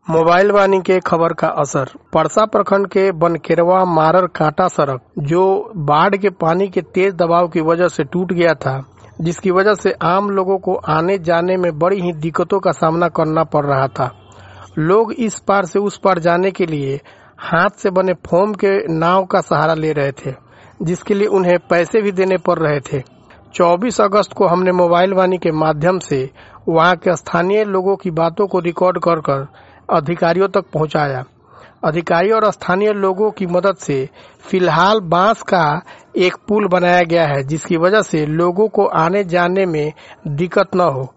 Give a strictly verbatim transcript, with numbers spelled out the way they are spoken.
Mobile वानी के खबर का असर। परसा प्रखंड के बनकेरवा मारर कांटा सड़क जो बाढ़ के पानी के तेज दबाव की वजह से टूट गया था, जिसकी वजह से आम लोगों को आने जाने में बड़ी ही दिक्कतों का सामना करना पड़ रहा था। लोग इस पार से उस पार जाने के लिए हाथ से बने फोम के नाव का सहारा ले रहे थे, जिसके लिए उन्हें पैसे भी देने पड़ रहे थे। चौबीस अगस्त को हमने मोबाइल वानी के माध्यम से वहां के स्थानीय लोगों की बातों को रिकॉर्ड कर कर अधिकारियों तक पहुंचाया। अधिकारी और स्थानीय लोगों की मदद से फिलहाल बांस का एक पुल बनाया गया है, जिसकी वजह से लोगों को आने जाने में दिक्कत न हो।